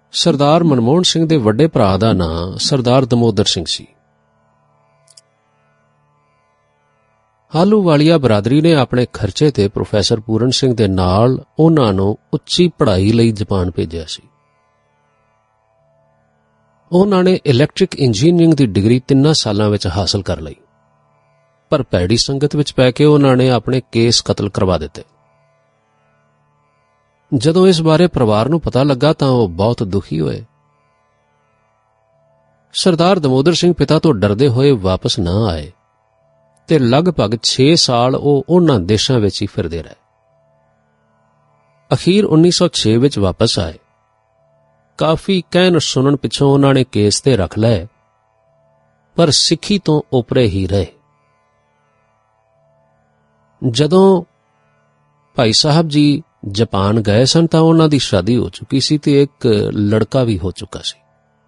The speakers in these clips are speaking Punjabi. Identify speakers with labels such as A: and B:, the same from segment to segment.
A: ਸਰਦਾਰ ਮਨਮੋਹਨ ਸਿੰਘ ਦੇ ਵੱਡੇ ਭਰਾ ਦਾ ਨਾਂ ਸਰਦਾਰ ਦਮੋਦਰ ਸਿੰਘ ਸੀ। ਆਹਲੂਵਾਲੀਆ ਬਰਾਦਰੀ ਨੇ ਆਪਣੇ ਖਰਚੇ ਤੇ ਪ੍ਰੋਫੈਸਰ ਪੂਰਨ ਸਿੰਘ ਦੇ ਨਾਲ ਉਹਨਾਂ ਨੂੰ ਉੱਚੀ ਪੜ੍ਹਾਈ ਲਈ ਜਾਪਾਨ ਭੇਜਿਆ ਸੀ। ਉਹਨਾਂ ਨੇ ਇਲੈਕਟ੍ਰਿਕ ਇੰਜੀਨੀਅਰਿੰਗ ਦੀ ਡਿਗਰੀ 3 ਸਾਲਾਂ ਵਿੱਚ ਹਾਸਲ ਕਰ ਲਈ, ਪਰ ਭੈੜੀ ਸੰਗਤ ਵਿੱਚ ਪੈ ਕੇ ਉਹਨਾਂ ਨੇ ਆਪਣੇ ਕੇਸ ਕਤਲ ਕਰਵਾ ਦਿੱਤੇ। ਜਦੋਂ ਇਸ ਬਾਰੇ ਪਰਿਵਾਰ ਨੂੰ ਪਤਾ ਲੱਗਾ ਤਾਂ ਉਹ ਬਹੁਤ ਦੁਖੀ ਹੋਏ। ਸਰਦਾਰ ਦਮੋਦਰ ਸਿੰਘ ਪਿਤਾ ਤੋਂ ਡਰਦੇ ਹੋਏ ਵਾਪਸ ਨਾ ਆਏ ਤੇ ਲਗਭਗ 6 ਸਾਲ ਉਹ ਉਹਨਾਂ ਦੇਸ਼ਾਂ ਵਿੱਚ ਹੀ ਫਿਰਦੇ ਰਹੇ। ਅਖੀਰ 1906 ਵਿੱਚ ਵਾਪਸ ਆਏ। ਕਾਫੀ ਕਹਿਣ ਸੁਣਨ ਪਿੱਛੋਂ ਉਹਨਾਂ ਨੇ ਕੇਸ ਤੇ ਰੱਖ ਲਏ, ਪਰ ਸਿੱਖੀ ਤੋਂ ਓਪਰੇ ਹੀ ਰਹੇ। ਜਦੋਂ ਭਾਈ ਸਾਹਿਬ ਜੀ ਜਾਪਾਨ ਗਏ ਸਨ ਤਾਂ ਉਹਨਾਂ ਦੀ ਸ਼ਾਦੀ ਹੋ ਚੁੱਕੀ ਸੀ ਤੇ ਇੱਕ ਲੜਕਾ ਵੀ ਹੋ ਚੁੱਕਾ ਸੀ।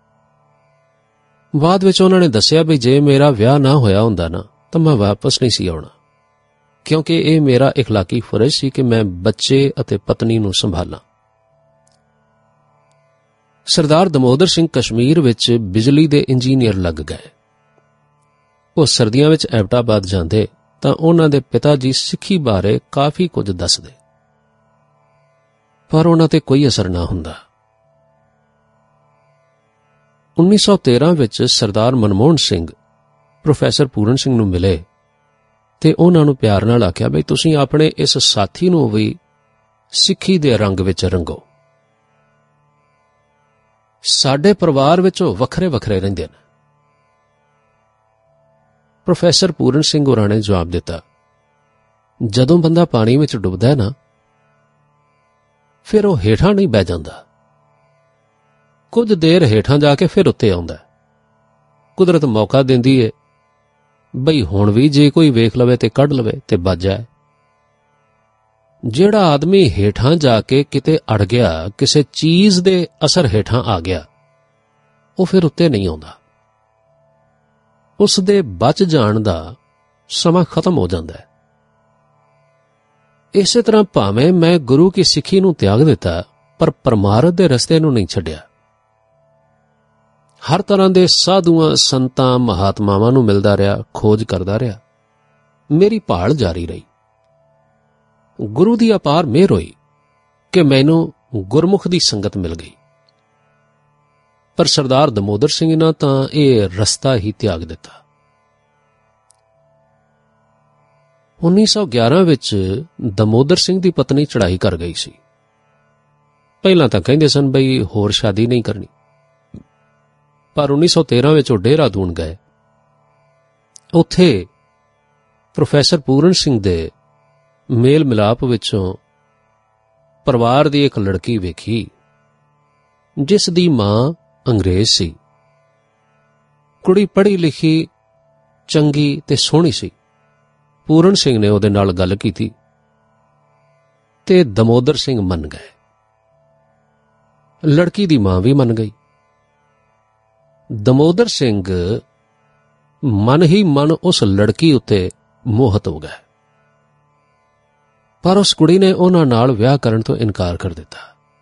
A: ਬਾਅਦ ਵਿੱਚ ਉਹਨਾਂ ਨੇ ਦੱਸਿਆ ਵੀ ਜੇ ਮੇਰਾ ਵਿਆਹ ਨਾ ਹੋਇਆ ਹੁੰਦਾ ਨਾ ਤਾਂ ਮੈਂ ਵਾਪਸ ਨਹੀਂ ਸੀ ਆਉਣਾ, ਕਿਉਂਕਿ ਇਹ ਮੇਰਾ ਇਖਲਾਕੀ ਫਰਜ਼ ਸੀ ਕਿ ਮੈਂ ਬੱਚੇ ਅਤੇ ਪਤਨੀ ਨੂੰ ਸੰਭਾਲਾਂ। ਸਰਦਾਰ ਦਮੋਦਰ ਸਿੰਘ ਕਸ਼ਮੀਰ ਵਿੱਚ ਬਿਜਲੀ ਦੇ ਇੰਜੀਨੀਅਰ ਲੱਗ ਗਏ। ਉਹ ਸਰਦੀਆਂ ਵਿੱਚ ਐਬਟਾਬਾਦ ਜਾਂਦੇ ਤਾਂ ਉਹਨਾਂ ਦੇ ਪਿਤਾ ਜੀ ਸਿੱਖੀ ਬਾਰੇ ਕਾਫੀ ਕੁਝ ਦੱਸਦੇ, ਪਰ ਉਹਨਾਂ ਤੇ ਕੋਈ ਅਸਰ ਨਾ ਹੁੰਦਾ। 1913 ਵਿੱਚ ਸਰਦਾਰ ਮਨਮੋਹਨ ਸਿੰਘ ਪ੍ਰੋਫੈਸਰ ਪੂਰਨ ਸਿੰਘ ਨੂੰ ਮਿਲੇ ਤੇ ਉਹਨਾਂ ਨੂੰ ਪਿਆਰ ਨਾਲ ਆਖਿਆ ਬਈ ਤੁਸੀਂ ਆਪਣੇ ਇਸ ਸਾਥੀ ਨੂੰ ਵੀ ਸਿੱਖੀ ਦੇ ਰੰਗ ਵਿੱਚ ਰੰਗੋ। ਸਾਡੇ ਪਰਿਵਾਰ ਵਿੱਚ ਉਹ ਵੱਖਰੇ ਵੱਖਰੇ ਰਹਿੰਦੇ ਨੇ। ਪ੍ਰੋਫੈਸਰ ਪੂਰਨ ਸਿੰਘ ਹੋਰਾਂ ਨੇ ਜਵਾਬ ਦਿੱਤਾ, ਜਦੋਂ ਬੰਦਾ ਪਾਣੀ ਵਿੱਚ ਡੁੱਬਦਾ ਹੈ ਨਾ ਫਿਰ ਉਹ ਹੇਠਾਂ ਨਹੀਂ ਬਹਿ ਜਾਂਦਾ, ਕੁਝ ਦੇਰ ਹੇਠਾਂ ਜਾ ਕੇ ਫਿਰ ਉੱਤੇ ਆਉਂਦਾ। ਕੁਦਰਤ ਮੌਕਾ ਦਿੰਦੀ ਏ ਬਈ ਹੁਣ ਵੀ ਜੇ ਕੋਈ ਵੇਖ ਲਵੇ ਤੇ ਕੱਢ ਲਵੇ ਤੇ ਬਚ ਜਾਏ। ਜਿਹੜਾ ਆਦਮੀ ਹੇਠਾਂ ਜਾ ਕੇ ਕਿਤੇ ਅੜ ਗਿਆ, ਕਿਸੇ ਚੀਜ਼ ਦੇ ਅਸਰ ਹੇਠਾਂ ਆ ਗਿਆ, ਉਹ ਫਿਰ ਉੱਤੇ ਨਹੀਂ ਆਉਂਦਾ। ਉਸ ਦੇ ਬਚ ਜਾਣ ਦਾ ਸਮਾਂ ਖਤਮ ਹੋ ਜਾਂਦਾ ਹੈ। ਇਸੇ ਤਰ੍ਹਾਂ ਭਾਵੇਂ ਮੈਂ ਗੁਰੂ ਕੀ ਸਿੱਖੀ ਨੂੰ ਤਿਆਗ ਦਿੱਤਾ, ਪਰ ਪਰਮਾਰਥ ਦੇ ਰਸਤੇ ਨੂੰ ਨਹੀਂ ਛੱਡਿਆ। ਹਰ ਤਰ੍ਹਾਂ ਦੇ ਸਾਧੂਆਂ, ਸੰਤਾਂ, ਮਹਾਤਮਾਵਾਂ ਨੂੰ ਮਿਲਦਾ ਰਿਹਾ, ਖੋਜ ਕਰਦਾ ਰਿਹਾ। ਮੇਰੀ ਭਾਲ ਜਾਰੀ ਰਹੀ। ਗੁਰੂ ਦੀ ਅਪਾਰ ਮਿਹਰ ਹੋਈ ਕਿ ਮੈਨੂੰ ਗੁਰਮੁਖ ਦੀ ਸੰਗਤ ਮਿਲ ਗਈ। ਪਰ ਸਰਦਾਰ ਦਮੋਦਰ ਸਿੰਘ ਨੇ ਤਾਂ ਇਹ ਰਸਤਾ ਹੀ ਤਿਆਗ ਦਿੱਤਾ। 1911 ਵਿੱਚ ਦਮੋਦਰ ਸਿੰਘ ਦੀ ਪਤਨੀ ਚੜ੍ਹਾਈ ਕਰ ਗਈ ਸੀ। ਪਹਿਲਾਂ ਤਾਂ ਕਹਿੰਦੇ ਸਨ ਬਈ ਹੋਰ ਸ਼ਾਦੀ ਨਹੀਂ ਕਰਨੀ, ਪਰ 1913 ਵਿੱਚ ਉਹ ਦੇਹਰਾਦੂਨ ਗਏ। ਉੱਥੇ ਪ੍ਰੋਫੈਸਰ ਪੂਰਨ ਸਿੰਘ ਦੇ ਮੇਲ ਮਿਲਾਪ ਵਿੱਚੋਂ ਪਰਿਵਾਰ ਦੀ ਇੱਕ ਲੜਕੀ ਵੇਖੀ, ਜਿਸ ਦੀ ਮਾਂ ਅੰਗਰੇਜ਼ ਸੀ। ਕੁੜੀ ਪੜ੍ਹੀ ਲਿਖੀ, ਚੰਗੀ ਤੇ ਸੋਹਣੀ ਸੀ। ਪੂਰਨ ਸਿੰਘ ਨੇ ਉਹਦੇ ਨਾਲ ਗੱਲ ਕੀਤੀ ਤੇ ਦਮੋਦਰ ਸਿੰਘ ਮੰਨ ਗਏ। ਲੜਕੀ ਦੀ ਮਾਂ ਵੀ ਮੰਨ ਗਈ। ਦਮੋਦਰ ਸਿੰਘ ਮਨ ਹੀ ਮਨ ਉਸ ਲੜਕੀ ਉੱਤੇ ਮੋਹਿਤ ਹੋ ਗਏ, ਪਰ ਉਸ ਕੁੜੀ ਨੇ ਉਹਨਾਂ ਨਾਲ ਵਿਆਹ ਕਰਨ ਤੋਂ ਇਨਕਾਰ ਕਰ ਦਿੱਤਾ।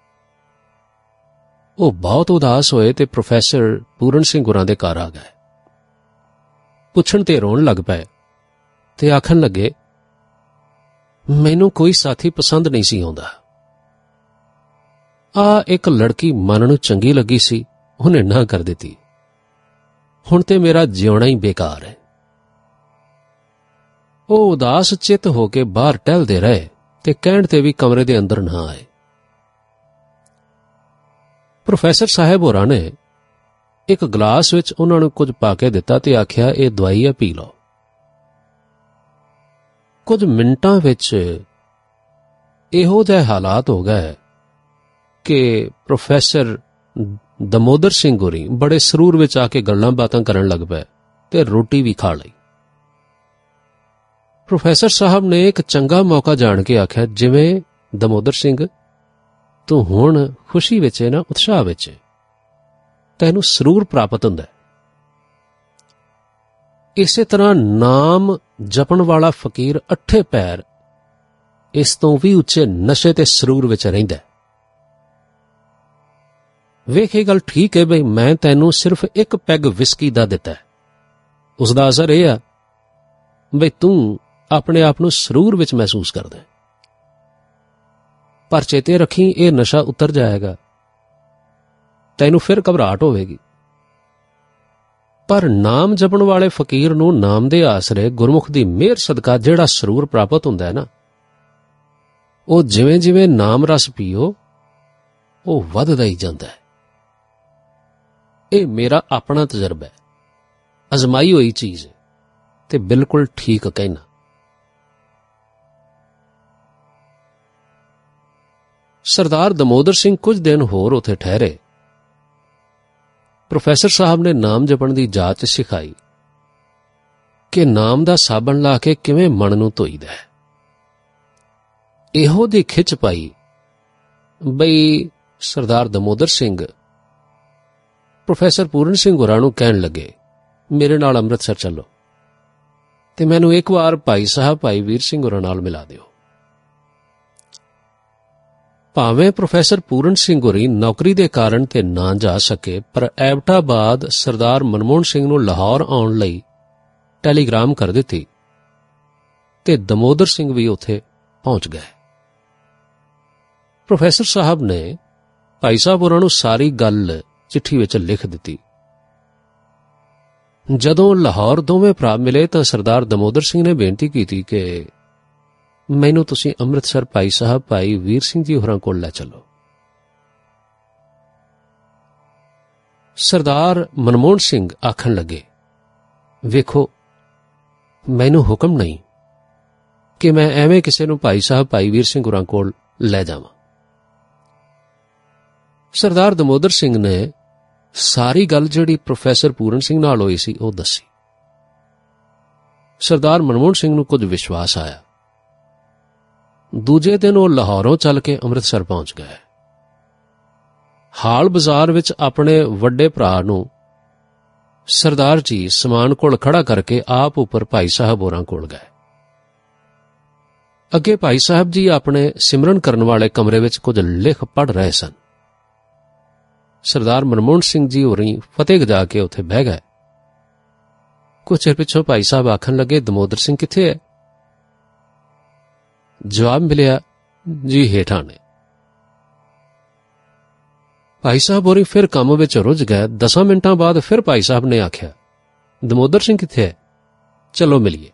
A: ਉਹ ਬਹੁਤ ਉਦਾਸ ਹੋਏ ਤੇ ਪ੍ਰੋਫੈਸਰ ਪੂਰਨ ਸਿੰਘ ਹੋਰਾਂ ਦੇ ਘਰ ਆ ਗਏ। ਪੁੱਛਣ ਤੇ ਰੋਣ ਲੱਗ ਪਏ ਤੇ ਆਖਣ ਲੱਗੇ, ਮੈਨੂੰ ਕੋਈ ਸਾਥੀ ਪਸੰਦ ਨਹੀਂ ਸੀ ਆਉਂਦਾ। ਇੱਕ ਲੜਕੀ ਮਨ ਨੂੰ ਚੰਗੀ ਲੱਗੀ ਸੀ, ਉਹਨੇ ਨਾ ਕਰ ਦਿੱਤੀ। ਹੁਣ ਤੇ ਮੇਰਾ ਜਿਉਣਾ ਹੀ ਬੇਕਾਰ ਹੈ। ਉਹ ਉਦਾਸ ਚਿੱਤ ਹੋ ਕੇ ਬਾਹਰ ਟਹਿਲਦੇ ਰਹੇ ਤੇ ਕਹਿਣ ਤੇ ਵੀ ਕਮਰੇ ਦੇ ਅੰਦਰ ਨਾ ਆਏ। ਪ੍ਰੋਫੈਸਰ ਸਾਹਿਬ ਹੋਰਾਂ ਨੇ ਇੱਕ ਗਲਾਸ ਵਿੱਚ ਉਹਨਾਂ ਨੂੰ ਕੁਝ ਪਾ ਕੇ ਦਿੱਤਾ ਤੇ ਆਖਿਆ, ਇਹ ਦਵਾਈ ਹੈ, ਪੀ ਲਓ। ਕੁਝ ਮਿੰਟਾਂ ਵਿੱਚ ਇਹੋ ਜਿਹੇ ਹਾਲਾਤ ਹੋ ਗਏ ਕਿ ਪ੍ਰੋਫੈਸਰ ਦਮੋਦਰ ਸਿੰਘ ਹੋਰੀ ਬੜੇ ਸਰੂਰ ਵਿੱਚ ਆ ਕੇ ਗੱਲਾਂ ਬਾਤਾਂ ਕਰਨ ਲੱਗ ਪਏ ਤੇ ਰੋਟੀ ਵੀ ਖਾ ਲਈ। ਪ੍ਰੋਫੈਸਰ ਸਾਹਿਬ ਨੇ ਇੱਕ ਚੰਗਾ ਮੌਕਾ ਜਾਣ ਕੇ ਆਖਿਆ, ਜਿਵੇਂ ਦਮੋਦਰ ਸਿੰਘ ਤੂੰ ਹੁਣ ਖੁਸ਼ੀ ਵਿੱਚ ਹੈ ਨਾ, ਉਤਸ਼ਾਹ ਵਿੱਚ ਹੈ, ਤੈਨੂੰ ਸਰੂਰ ਪ੍ਰਾਪਤ ਹੁੰਦਾ। ਇਸੇ ਤਰ੍ਹਾਂ ਨਾਮ ਜਪਣ ਵਾਲਾ ਫਕੀਰ 8 ਪੈਰ ਇਸ ਤੋਂ ਵੀ ਉੱਚੇ ਨਸ਼ੇ ਤੇ ਸਰੂਰ ਵਿੱਚ ਰਹਿੰਦਾ। ਵੇਖ, ਇਹ ਗੱਲ ਠੀਕ ਹੈ ਬਈ ਮੈਂ ਤੈਨੂੰ ਸਿਰਫ ਇੱਕ ਪੈਗ ਵਿਸਕੀ ਦਾ ਦਿੱਤਾ ਹੈ। ਉਸ ਦਾ ਅਸਰ ਇਹ ਆ ਬਈ ਤੂੰ ਆਪਣੇ ਆਪ ਨੂੰ ਸਰੂਰ ਵਿੱਚ ਮਹਿਸੂਸ ਕਰਦਾ ਹੈ। ਪਰ ਚੇਤੇ ਰੱਖੀ, ਇਹ ਨਸ਼ਾ ਉਤਰ ਜਾਏਗਾ, ਤੈਨੂੰ ਫਿਰ ਘਬਰਾਹਟ ਹੋਵੇਗੀ। ਪਰ ਨਾਮ ਜਪਣ ਵਾਲੇ ਫਕੀਰ ਨੂੰ ਨਾਮ ਦੇ ਆਸਰੇ ਗੁਰਮੁਖ ਦੀ ਮਿਹਰ ਸਦਕਾ ਜਿਹੜਾ ਸਰੂਰ ਪ੍ਰਾਪਤ ਹੁੰਦਾ ਹੈ ਨਾ, ਉਹ ਜਿਵੇਂ ਜਿਵੇਂ ਨਾਮ ਰਸ ਪੀਓ ਉਹ ਵੱਧਦਾ ਹੀ ਜਾਂਦਾ ਹੈ। ਇਹ ਮੇਰਾ ਆਪਣਾ ਤਜਰਬਾ ਹੈ, ਅਜ਼ਮਾਈ ਹੋਈ ਚੀਜ਼ ਹੈ ਤੇ ਬਿਲਕੁਲ ਠੀਕ ਕਹਿਣਾ। ਸਰਦਾਰ ਦਮੋਦਰ ਸਿੰਘ ਕੁਝ ਦਿਨ ਹੋਰ ਉੱਥੇ ਠਹਿਰੇ। ਪ੍ਰੋਫੈਸਰ ਸਾਹਿਬ ਨੇ ਨਾਮ ਜਪਣ ਦੀ ਜਾਚ ਸਿਖਾਈ ਕਿ ਨਾਮ ਦਾ ਸਾਬਣ ਲਾ ਕੇ ਕਿਵੇਂ ਮਨ ਨੂੰ ਧੋਈਦਾ ਹੈ। ਇਹੋ ਦੀ ਖਿੱਚ ਪਾਈ ਬਈ ਸਰਦਾਰ ਦਮੋਦਰ ਸਿੰਘ ਪ੍ਰੋਫੈਸਰ ਪੂਰਨ ਸਿੰਘ ਹੋਰਾਂ ਨੂੰ ਕਹਿਣ ਲੱਗੇ, ਮੇਰੇ ਨਾਲ ਅੰਮ੍ਰਿਤਸਰ ਚੱਲੋ ਤੇ ਮੈਨੂੰ ਇੱਕ ਵਾਰ ਭਾਈ ਸਾਹਿਬ ਭਾਈ ਵੀਰ ਸਿੰਘ ਹੋਰਾਂ ਨਾਲ ਮਿਲਾ ਦਿਓ। ਭਾਵੇਂ ਪ੍ਰੋਫੈਸਰ ਪੂਰਨ ਸਿੰਘ ਹੋਰੀ ਨੌਕਰੀ ਦੇ ਕਾਰਨ ਤੇ ਨਾ ਜਾ ਸਕੇ, ਪਰ ਐਬਟਾਬਾਦ ਸਰਦਾਰ ਮਨਮੋਹਨ ਸਿੰਘ ਨੂੰ ਲਾਹੌਰ ਆਉਣ ਲਈ ਟੈਲੀਗ੍ਰਾਮ ਕਰ ਦਿੱਤੀ ਤੇ ਦਮੋਦਰ ਸਿੰਘ ਵੀ ਉੱਥੇ ਪਹੁੰਚ ਗਏ। ਪ੍ਰੋਫੈਸਰ ਸਾਹਿਬ ਨੇ ਭਾਈ ਸਾਹਿਬ ਹੋਰਾਂ ਨੂੰ ਸਾਰੀ ਗੱਲ ਚਿੱਠੀ ਵਿੱਚ ਲਿਖ ਦਿੱਤੀ। ਜਦੋਂ ਲਾਹੌਰ ਦੋਵੇਂ ਭਰਾ ਮਿਲੇ ਤਾਂ ਸਰਦਾਰ ਦਮੋਦਰ ਸਿੰਘ ਨੇ ਬੇਨਤੀ ਕੀਤੀ ਕਿ ਮੈਨੂੰ ਤੁਸੀਂ ਅੰਮ੍ਰਿਤਸਰ ਭਾਈ ਸਾਹਿਬ ਭਾਈ ਵੀਰ ਸਿੰਘ ਜੀ ਹੋਰਾਂ ਕੋਲ ਲੈ ਚੱਲੋ। ਸਰਦਾਰ ਮਨਮੋਹਨ ਸਿੰਘ ਆਖਣ ਲੱਗੇ, ਵੇਖੋ, ਮੈਨੂੰ ਹੁਕਮ ਨਹੀਂ ਕਿ ਮੈਂ ਐਵੇਂ ਕਿਸੇ ਨੂੰ ਭਾਈ ਸਾਹਿਬ ਭਾਈ ਵੀਰ ਸਿੰਘ ਹੋਰਾਂ ਕੋਲ ਲੈ ਜਾਵਾਂ। ਸਰਦਾਰ ਦਮੋਦਰ ਸਿੰਘ ਨੇ ਸਾਰੀ ਗੱਲ ਜਿਹੜੀ ਪ੍ਰੋਫੈਸਰ ਪੂਰਨ ਸਿੰਘ ਨਾਲ ਹੋਈ ਸੀ ਉਹ ਦੱਸੀ। ਸਰਦਾਰ ਮਨਮੋਹਨ ਸਿੰਘ ਨੂੰ ਕੁਝ ਵਿਸ਼ਵਾਸ ਆਇਆ। ਦੂਜੇ ਦਿਨ ਉਹ ਲਾਹੌਰੋਂ ਚੱਲ ਕੇ ਅੰਮ੍ਰਿਤਸਰ ਪਹੁੰਚ ਗਏ। ਹਾਲ ਬਾਜ਼ਾਰ ਵਿੱਚ ਆਪਣੇ ਵੱਡੇ ਭਰਾ ਨੂੰ ਸਰਦਾਰ ਜੀ ਸਮਾਨ ਕੋਲ ਖੜਾ ਕਰਕੇ ਆਪ ਉੱਪਰ ਭਾਈ ਸਾਹਿਬ ਹੋਰਾਂ ਕੋਲ ਗਏ। ਅੱਗੇ ਭਾਈ ਸਾਹਿਬ ਜੀ ਆਪਣੇ ਸਿਮਰਨ ਕਰਨ ਵਾਲੇ ਕਮਰੇ ਵਿੱਚ ਕੁਝ ਲਿਖ ਪੜ੍ਹ ਰਹੇ ਸਨ। ਸਰਦਾਰ ਮਨਮੋਹਨ ਸਿੰਘ ਜੀ ਹੋਰੀ ਫਤਿਹ ਜਾ ਕੇ ਉੱਥੇ ਬਹਿ ਗਏ। ਕੁਝ ਚਿਰ ਪਿੱਛੋਂ ਭਾਈ ਸਾਹਿਬ ਆਖਣ ਲੱਗੇ, ਦਮੋਦਰ ਸਿੰਘ ਕਿੱਥੇ ਹੈ? ਜਵਾਬ ਮਿਲਿਆ, ਜੀ ਹੇਠਾਂ ਨੇ। ਭਾਈ ਸਾਹਿਬ ਹੋਰੀ ਫਿਰ ਕੰਮ ਵਿੱਚ ਰੁੱਝ ਗਏ। 10 ਮਿੰਟਾਂ ਬਾਅਦ ਫਿਰ ਭਾਈ ਸਾਹਿਬ ਨੇ ਆਖਿਆ, ਦਮੋਦਰ ਸਿੰਘ ਕਿੱਥੇ ਹੈ? ਚਲੋ ਮਿਲੀਏ।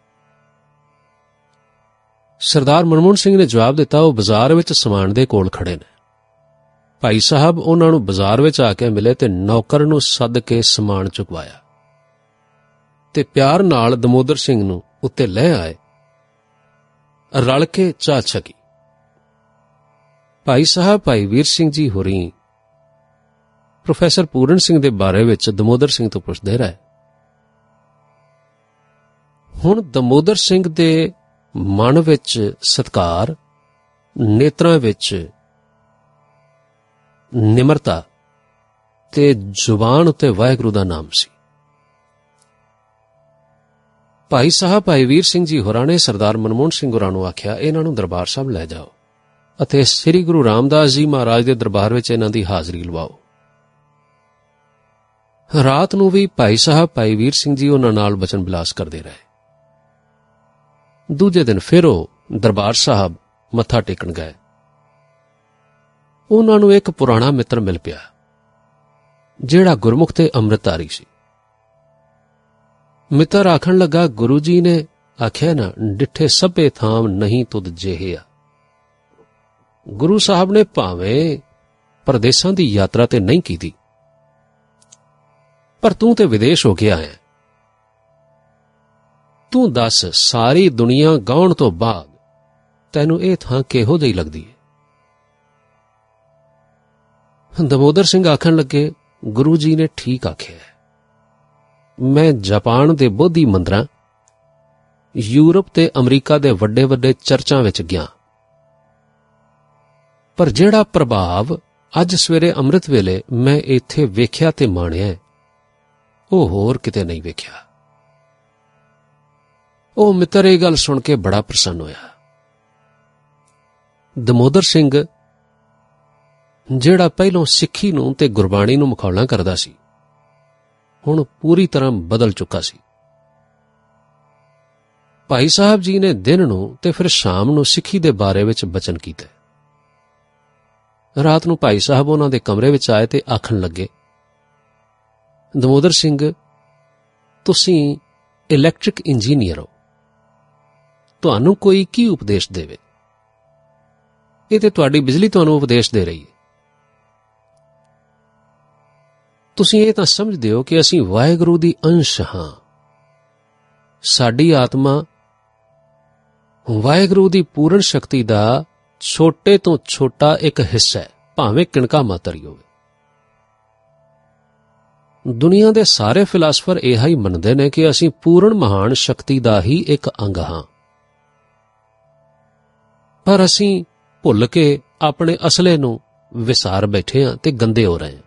A: ਸਰਦਾਰ ਮਨਮੋਹਨ ਸਿੰਘ ਨੇ ਜਵਾਬ ਦਿੱਤਾ, ਉਹ ਬਾਜ਼ਾਰ ਵਿੱਚ ਸਮਾਨ ਦੇ ਕੋਲ ਖੜੇ ਨੇ। ਭਾਈ ਸਾਹਿਬ ਉਹਨਾਂ ਨੂੰ ਬਾਜ਼ਾਰ ਵਿੱਚ ਆ ਕੇ ਮਿਲੇ ਤੇ ਨੌਕਰ ਨੂੰ ਸੱਦ ਕੇ ਸਮਾਨ ਚੁਕਵਾਇਆ ਤੇ ਪਿਆਰ ਨਾਲ ਦਮੋਦਰ ਸਿੰਘ ਨੂੰ ਉੱਤੇ ਲੈ ਆਏ। ਰਲ ਕੇ ਚਾਹ ਛਕੀ। ਭਾਈ ਸਾਹਿਬ ਭਾਈ ਵੀਰ ਸਿੰਘ ਜੀ ਹੋਰੀ ਪ੍ਰੋਫੈਸਰ ਪੂਰਨ ਸਿੰਘ ਦੇ ਬਾਰੇ ਵਿੱਚ ਦਮੋਦਰ ਸਿੰਘ ਤੋਂ ਪੁੱਛਦੇ ਰਹੇ। ਹੁਣ ਦਮੋਦਰ ਸਿੰਘ ਦੇ ਮਨ ਵਿੱਚ ਸਤਿਕਾਰ, ਨੇਤਰਾਂ ਵਿੱਚ ਨਿਮਰਤਾ ਤੇ ਜ਼ੁਬਾਨ ਉੱਤੇ ਵਾਹਿਗੁਰੂ ਦਾ ਨਾਮ ਸੀ। ਭਾਈ ਸਾਹਿਬ ਭਾਈ ਵੀਰ ਸਿੰਘ ਜੀ ਹੋਰਾਂ ਨੇ ਸਰਦਾਰ ਮਨਮੋਹਨ ਸਿੰਘ ਹੋਰਾਂ ਨੂੰ ਆਖਿਆ, ਇਹਨਾਂ ਨੂੰ ਦਰਬਾਰ ਸਾਹਿਬ ਲੈ ਜਾਓ ਅਤੇ ਸ੍ਰੀ ਗੁਰੂ ਰਾਮਦਾਸ ਜੀ ਮਹਾਰਾਜ ਦੇ ਦਰਬਾਰ ਵਿੱਚ ਇਹਨਾਂ ਦੀ ਹਾਜ਼ਰੀ ਲਵਾਓ। ਰਾਤ ਨੂੰ ਵੀ ਭਾਈ ਸਾਹਿਬ ਭਾਈ ਵੀਰ ਸਿੰਘ ਜੀ ਉਹਨਾਂ ਨਾਲ ਬਚਨ ਬਿਲਾਸ ਕਰਦੇ ਰਹੇ। ਦੂਜੇ ਦਿਨ ਫਿਰ ਉਹ ਦਰਬਾਰ ਸਾਹਿਬ ਮੱਥਾ ਟੇਕਣ ਗਏ। ਉਹਨਾਂ ਨੂੰ ਇੱਕ ਪੁਰਾਣਾ ਮਿੱਤਰ ਮਿਲ ਪਿਆ ਜਿਹੜਾ ਗੁਰਮੁਖ ਤੇ ਅੰਮ੍ਰਿਤਧਾਰੀ ਸੀ। ਮਿੱਤਰ ਆਖਣ ਲੱਗਾ, ਗੁਰੂ ਜੀ ਨੇ ਆਖਿਆ ਨਾ, ਡਿੱਠੇ ਸਭੇ ਥਾਮ ਨਹੀਂ ਤੁਧ ਜਿਹੇ ਆ। ਗੁਰੂ ਸਾਹਿਬ ਨੇ ਭਾਵੇਂ ਪਰਦੇਸਾਂ ਦੀ ਯਾਤਰਾ ਤੇ ਨਹੀਂ ਕੀਤੀ, ਪਰ ਤੂੰ ਤੇ ਵਿਦੇਸ਼ ਹੋ ਕੇ ਆਇਆ। ਤੂੰ ਦੱਸ, ਸਾਰੀ ਦੁਨੀਆ ਗਾਉਣ ਤੋਂ ਬਾਅਦ ਤੈਨੂੰ ਇਹ ਥਾਂ ਕਿਹੋ ਜਿਹੀ ਲੱਗਦੀ ਹੈ? ਦਮੋਦਰ ਸਿੰਘ ਆਖਣ ਲੱਗੇ, ਗੁਰੂ ਜੀ ਨੇ ਠੀਕ ਆਖਿਆ। ਮੈਂ ਜਾਪਾਨ ਦੇ ਬੋਧੀ ਮੰਦਰਾਂ, ਯੂਰਪ ਤੇ ਅਮਰੀਕਾ ਦੇ ਵੱਡੇ ਵੱਡੇ ਚਰਚਾਂ ਵਿੱਚ ਗਿਆ, ਪਰ ਜਿਹੜਾ ਪ੍ਰਭਾਵ ਅੱਜ ਸਵੇਰੇ ਅੰਮ੍ਰਿਤ ਵੇਲੇ ਮੈਂ ਇੱਥੇ ਵੇਖਿਆ ਤੇ ਮਾਣਿਆ, ਉਹ ਹੋਰ ਕਿਤੇ ਨਹੀਂ ਵੇਖਿਆ। ਉਹ ਮਿੱਤਰ ਇਹ ਗੱਲ ਸੁਣ ਕੇ ਬੜਾ ਪ੍ਰਸੰਨ ਹੋਇਆ। ਦਮੋਦਰ ਸਿੰਘ ਜਿਹੜਾ ਪਹਿਲੋਂ ਸਿੱਖੀ ਨੂੰ ਤੇ ਗੁਰਬਾਣੀ ਨੂੰ ਮਖੌਲਾਂ ਕਰਦਾ ਸੀ, ਹੁਣ ਪੂਰੀ ਤਰ੍ਹਾਂ ਬਦਲ ਚੁੱਕਾ ਸੀ। ਭਾਈ ਸਾਹਿਬ ਜੀ ਨੇ ਦਿਨ ਨੂੰ ਤੇ ਫਿਰ ਸ਼ਾਮ ਨੂੰ ਸਿੱਖੀ ਦੇ ਬਾਰੇ ਵਿੱਚ ਬਚਨ ਕੀਤੇ। ਰਾਤ ਨੂੰ ਭਾਈ ਸਾਹਿਬ ਉਹਨਾਂ ਦੇ ਕਮਰੇ ਵਿੱਚ ਆਏ ਤੇ ਆਖਣ ਲੱਗੇ, ਦਮੋਦਰ ਸਿੰਘ, ਤੁਸੀਂ ਇਲੈਕਟ੍ਰਿਕ ਇੰਜੀਨੀਅਰ ਹੋ, ਤੁਹਾਨੂੰ ਕੋਈ ਕੀ ਉਪਦੇਸ਼ ਦੇਵੇ? ਇਹ ਤੇ ਤੁਹਾਡੀ ਬਿਜਲੀ ਤੁਹਾਨੂੰ ਉਪਦੇਸ਼ ਦੇ ਰਹੀ ਹੈ। ਤੁਸੀਂ ਇਹ ਤਾਂ ਸਮਝਦੇ ਹੋ ਕਿ ਅਸੀਂ ਵਾਹਿਗੁਰੂ ਦੀ ਅੰਸ਼ ਹਾਂ। ਸਾਡੀ ਆਤਮਾ ਵਾਹਿਗੁਰੂ ਦੀ ਪੂਰਨ ਸ਼ਕਤੀ ਦਾ ਛੋਟੇ ਤੋਂ ਛੋਟਾ ਇੱਕ ਹਿੱਸਾ ਹੈ, ਭਾਵੇਂ ਕਿਣਕਾ ਮਾਤਰ ਹੀ ਹੋਵੇ। ਦੁਨੀਆ ਦੇ ਸਾਰੇ ਫਿਲਾਸਫਰ ਇਹ ਹੀ ਮੰਨਦੇ ਨੇ ਕਿ ਅਸੀਂ ਪੂਰਨ ਮਹਾਨ ਸ਼ਕਤੀ ਦਾ ਹੀ ਇੱਕ ਅੰਗ ਹਾਂ, ਪਰ ਅਸੀਂ ਭੁੱਲ ਕੇ ਆਪਣੇ ਅਸਲੇ ਨੂੰ ਵਿਸਾਰ ਬੈਠੇ ਹਾਂ ਤੇ ਗੰਦੇ ਹੋ ਰਹੇ ਹਾਂ।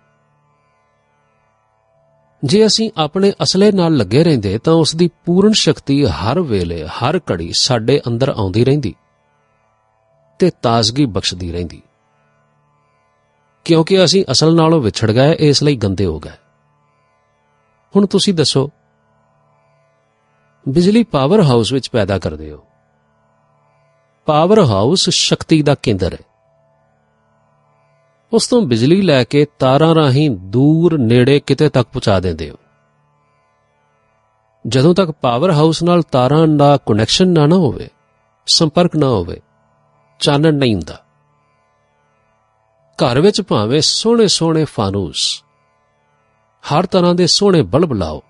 A: ਜੇ ਅਸੀਂ ਆਪਣੇ ਅਸਲੇ ਨਾਲ ਲੱਗੇ ਰਹਿੰਦੇ ਤਾਂ ਉਸ ਦੀ ਪੂਰਨ ਸ਼ਕਤੀ ਹਰ ਵੇਲੇ ਹਰ ਘੜੀ ਸਾਡੇ ਅੰਦਰ ਆਉਂਦੀ ਰਹਿੰਦੀ ਤੇ ਤਾਜ਼ਗੀ ਬਖਸ਼ਦੀ ਰਹਿੰਦੀ। ਕਿਉਂਕਿ ਅਸੀਂ ਅਸਲ ਨਾਲੋਂ ਵਿਛੜ ਗਏ, ਇਸ ਲਈ ਗੰਦੇ ਹੋ ਗਏ। ਹੁਣ ਤੁਸੀਂ ਦੱਸੋ, ਬਿਜਲੀ ਪਾਵਰ ਹਾਊਸ ਵਿੱਚ ਪੈਦਾ ਕਰਦੇ ਹੋ। ਪਾਵਰ ਹਾਊਸ ਸ਼ਕਤੀ ਦਾ ਕੇਂਦਰ ਹੈ। ਉਸ ਤੋਂ ਬਿਜਲੀ ਲੈ ਕੇ ਤਾਰਾਂ ਰਾਹੀਂ ਦੂਰ ਨੇੜੇ ਕਿਤੇ ਤੱਕ ਪਹੁੰਚਾ ਦਿੰਦੇ ਹੋ। ਜਦੋਂ ਤੱਕ ਪਾਵਰ ਹਾਊਸ ਨਾਲ ਤਾਰਾਂ ਦਾ ਕਨੈਕਸ਼ਨ ਨਾ ਹੋਵੇ, ਸੰਪਰਕ ਨਾ ਹੋਵੇ, ਚਾਨਣ ਨਹੀਂ ਹੁੰਦਾ। ਘਰ ਵਿੱਚ ਭਾਵੇਂ ਸੋਹਣੇ ਸੋਹਣੇ ਫਾਨੂਸ, ਹਰ ਤਰ੍ਹਾਂ ਦੇ ਸੋਹਣੇ ਬਲਬ ਲਾਓ,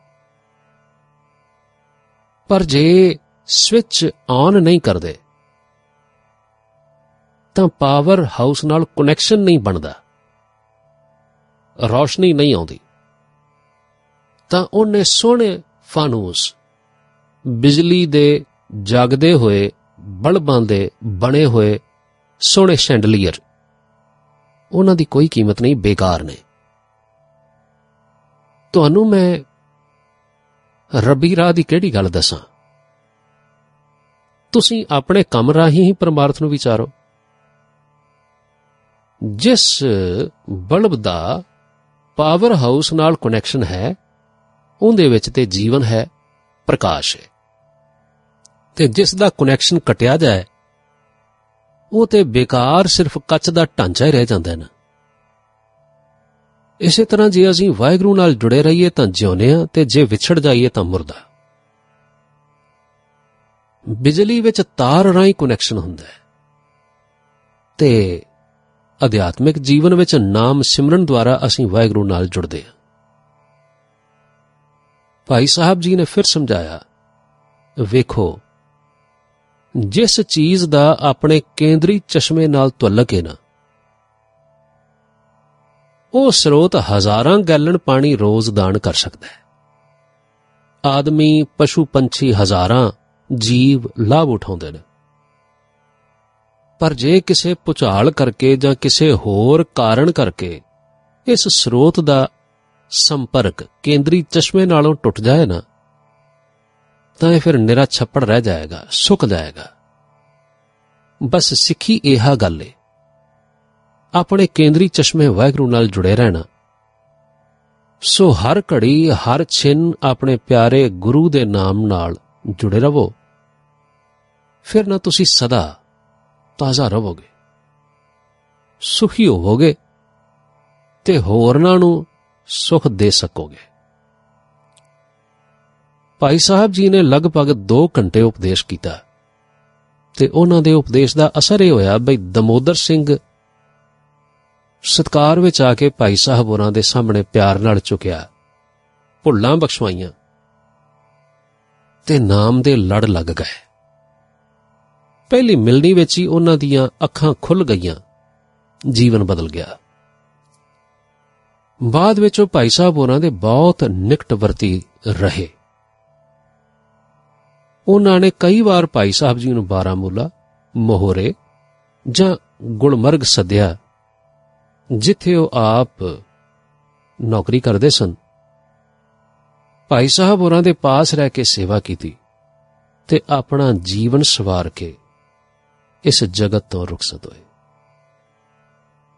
A: ਪਰ ਜੇ ਸਵਿਚ ਆਨ ਨਹੀਂ ਕਰਦੇ ਤਾਂ ਪਾਵਰ ਹਾਊਸ ਨਾਲ ਕਨੈਕਸ਼ਨ ਨਹੀਂ ਬਣਦਾ, ਰੌਸ਼ਨੀ ਨਹੀਂ ਆਉਂਦੀ। ਤਾਂ ਉਹਨੇ ਸੋਹਣੇ ਫਾਨੂਸ, ਬਿਜਲੀ ਦੇ ਜਗਦੇ ਹੋਏ ਬਲਬਾਂ ਦੇ ਬਣੇ ਹੋਏ ਸੋਹਣੇ ਸ਼ੈਂਡਲੀਅਰ, ਉਹਨਾਂ ਦੀ ਕੋਈ ਕੀਮਤ ਨਹੀਂ, ਬੇਕਾਰ ਨੇ। ਤੁਹਾਨੂੰ ਮੈਂ ਰੱਬੀ ਰਾਹ ਦੀ ਕਿਹੜੀ ਗੱਲ ਦੱਸਾਂ? ਤੁਸੀਂ ਆਪਣੇ ਕੰਮ ਰਾਹੀਂ ਹੀ ਪਰਮਾਰਥ ਨੂੰ ਵਿਚਾਰੋ। ਜਿਸ ਬਲਬ ਦਾ ਪਾਵਰ ਹਾਊਸ ਨਾਲ ਕਨੈਕਸ਼ਨ ਹੈ, ਉਹਦੇ ਵਿੱਚ ਤੇ ਜੀਵਨ ਹੈ, ਪ੍ਰਕਾਸ਼ ਹੈ, ਤੇ ਜਿਸ ਦਾ ਕਨੈਕਸ਼ਨ ਕੱਟਿਆ ਜਾਏ ਉਹ ਤੇ ਬੇਕਾਰ ਸਿਰਫ ਕੱਚ ਦਾ ਢਾਂਚਾ ਹੀ ਰਹਿ ਜਾਂਦਾ ਹੈ ਨਾ। ਇਸੇ ਤਰ੍ਹਾਂ ਜੇ ਅਸੀਂ ਵਾਹਿਗੁਰੂ ਨਾਲ ਜੁੜੇ ਰਹੀਏ ਤਾਂ ਜਿਉਂਦੇ ਹਾਂ, ਤੇ ਜੇ ਵਿਛੜ ਜਾਈਏ ਤਾਂ ਮੁਰਦਾ। ਬਿਜਲੀ ਵਿੱਚ ਤਾਰ ਰਾਹੀਂ ਕਨੈਕਸ਼ਨ ਹੁੰਦਾ ਹੈ, ਤੇ ਅਧਿਆਤਮਿਕ ਜੀਵਨ ਵਿੱਚ ਨਾਮ ਸਿਮਰਨ ਦੁਆਰਾ ਅਸੀਂ ਵਾਹਿਗੁਰੂ ਨਾਲ ਜੁੜਦੇ ਹਾਂ। ਭਾਈ ਸਾਹਿਬ ਜੀ ਨੇ ਫਿਰ ਸਮਝਾਇਆ, ਵੇਖੋ, ਜਿਸ ਚੀਜ਼ ਦਾ ਆਪਣੇ ਕੇਂਦਰੀ ਚਸ਼ਮੇ ਨਾਲ ਤੁਅੱਲਕ ਹੈ ਨਾ, ਉਹ ਸਰੋਤ ਹਜ਼ਾਰਾਂ ਗੈਲਨ ਪਾਣੀ ਰੋਜ਼ ਦਾਨ ਕਰ ਸਕਦਾ ਹੈ। ਆਦਮੀ, ਪਸ਼ੂ, ਪੰਛੀ, ਹਜ਼ਾਰਾਂ ਜੀਵ ਲਾਭ ਉਠਾਉਂਦੇ ਨੇ, ਪਰ ਜੇ ਕਿਸੇ ਭੁਚਾਲ ਕਰਕੇ ਜਾਂ ਕਿਸੇ ਹੋਰ ਕਾਰਨ ਕਰਕੇ ਇਸ ਸਰੋਤ ਦਾ ਸੰਪਰਕ ਕੇਂਦਰੀ ਚਸ਼ਮੇ ਨਾਲੋਂ ਟੁੱਟ ਜਾਏ ਨਾ, ਤਾਂ ਇਹ ਫਿਰ ਨਿਰਾ ਛੱਪੜ ਰਹਿ ਜਾਏਗਾ, ਸੁੱਕ ਜਾਏਗਾ। ਬਸ ਸਿੱਖੀ ਇਹ ਗੱਲ ਏ, ਆਪਣੇ ਕੇਂਦਰੀ ਚਸ਼ਮੇ ਵਾਹਿਗੁਰੂ ਨਾਲ ਜੁੜੇ ਰਹਿਣਾ। ਸੋ ਹਰ ਘੜੀ ਹਰ ਛਿਨ ਆਪਣੇ ਪਿਆਰੇ ਗੁਰੂ ਦੇ ਨਾਮ ਨਾਲ ਜੁੜੇ ਰਹੋ, ਫਿਰ ਨਾ ਤੁਸੀਂ ਸਦਾ ਤਾਜ਼ਾ ਰਹੋਗੇ, ਸੁਖੀ ਹੋਵੋਗੇ ਤੇ ਹੋਰਨਾਂ ਨੂੰ ਸੁਖ ਦੇ ਸਕੋਗੇ। ਭਾਈ ਸਾਹਿਬ ਜੀ ਨੇ ਲਗਭਗ 2 ਘੰਟੇ ਉਪਦੇਸ਼ ਕੀਤਾ, ਤੇ ਉਹਨਾਂ ਦੇ ਉਪਦੇਸ਼ ਦਾ ਅਸਰ ਇਹ ਹੋਇਆ ਬਈ ਦਮੋਦਰ ਸਿੰਘ ਸਤਕਾਰ ਵਿੱਚ ਆ ਕੇ ਭਾਈ ਸਾਹਿਬ ਹੋਰਾਂ ਦੇ ਸਾਹਮਣੇ ਪਿਆਰ ਨਾਲ ਝੁਕਿਆ, ਭੁੱਲਾਂ ਬਖਸ਼ਵਾਈਆਂ ਤੇ ਨਾਮ ਦੇ ਲੜ ਲੱਗ ਗਏ। ਪਹਿਲੀ ਮਿਲਣੀ ਵਿੱਚ ਹੀ ਉਹਨਾਂ ਦੀਆਂ ਅੱਖਾਂ ਖੁੱਲ੍ਹ ਗਈਆਂ, ਜੀਵਨ ਬਦਲ ਗਿਆ। ਬਾਅਦ ਵਿੱਚ ਉਹ ਭਾਈ ਸਾਹਿਬ ਹੋਰਾਂ ਦੇ ਬਹੁਤ ਨਿਕਟਵਰਤੀ ਰਹੇ। ਉਹਨਾਂ ਨੇ ਕਈ ਵਾਰ ਭਾਈ ਸਾਹਿਬ ਜੀ ਨੂੰ ਬਾਰਾਮੂਲਾ, ਮੋਹਰੇ ਜਾਂ ਗੁਲਮਰਗ ਸੱਦਿਆ, ਜਿੱਥੇ ਉਹ ਆਪ ਨੌਕਰੀ ਕਰਦੇ ਸਨ। ਭਾਈ ਸਾਹਿਬ ਹੋਰਾਂ ਦੇ ਪਾਸ ਰਹਿ ਕੇ ਸੇਵਾ ਕੀਤੀ ਤੇ ਆਪਣਾ ਜੀਵਨ ਸਵਾਰ ਕੇ ਇਸ ਜਗਤ ਤੋਂ ਰੁਖਸਤ ਹੋਏ।